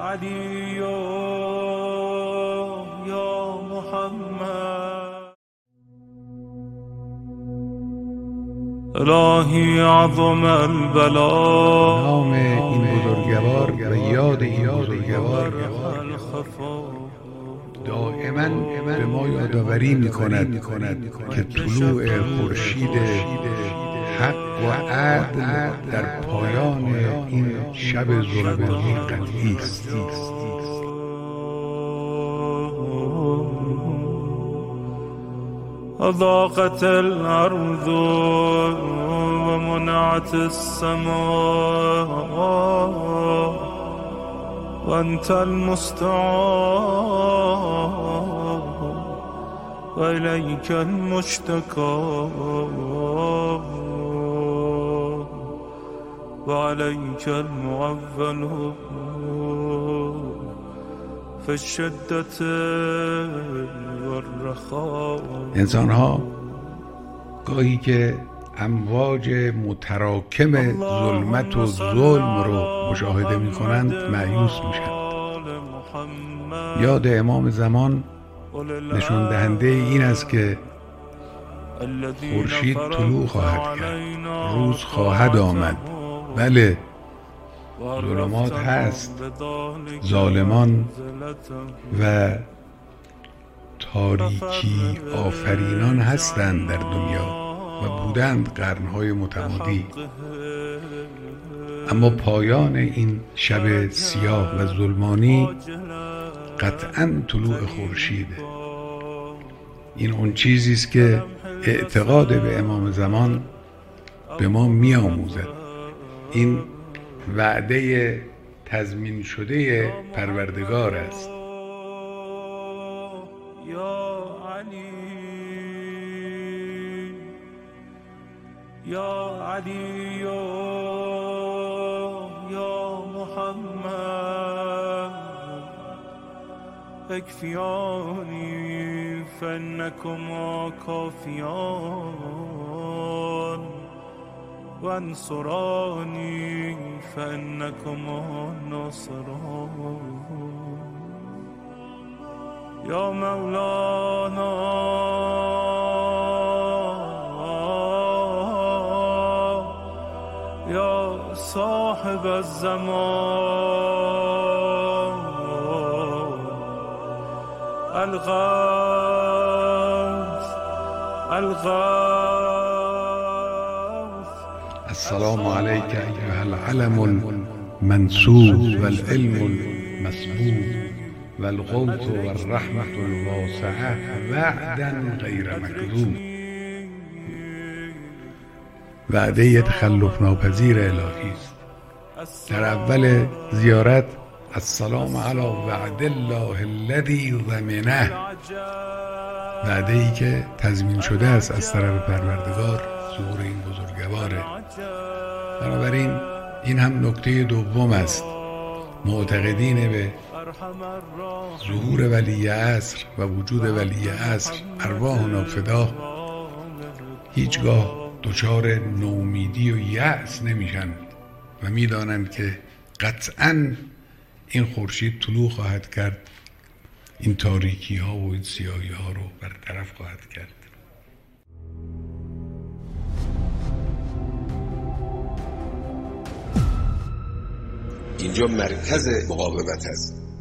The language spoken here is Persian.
علی یا محمد. الهی عظم البلا. نام این بزرگوار و یاد این بزرگوار دائما به ما یادآوری می‌کند که طلوع خورشید حق و عدل در پایان این شب ظلمانی قطعی است. ضاقت الارض و منعت السماء و انت المستعان و الیک المشتکا و علیک المعول فی الشدة والرخاء. انسان‌ها گاهی که امواج متراکم ظلمت و ظلم رو مشاهده می‌کنند مایوس میشن. یاد امام زمان نشان دهنده این است که خورشید طلوع خواهد کرد، روز خواهد آمد. بله، ظلمات هست، ظالمان و تاریکی آفرینان هستند در دنیا و بودند قرنهای متمادی، اما پایان این شب سیاه و ظلمانی قطعاً طلوع خورشیده. این اون چیزی است که اعتقاد به امام زمان به ما می‌آموزد. این وعده تضمین شده پروردگار است. یا علی یا علی یا محمد اکفیانی فانکما کافیان و انصرانی فانکما ناصران. یا مولانا یا صاحب الزمان الغوث. السلام علیک ایها العلم المنصوب والعلم المسبوب والغوث والرحمة الواسعة وعدا غیر مکذوب. وعده تخلف ناپذیر الهی است. در اول زیارت السلام علی وعد الله الذی ضمنه، وعده ای که تضمین شده است از طرف پروردگار ظهور این بزرگواره. بنابراین این هم نکته دوم است. معتقدین به ظهور ولی عصر و وجود ولی عصر ارواحنا فدا هیچگاه دچار نومیدی و یأس نمیشن و میدانند که قطعاً این خورشید طلوع خواهد کرد، این تاریکی ها و این سیاهی ها رو برطرف خواهد کرد. اینجا مرکز مقاومت است.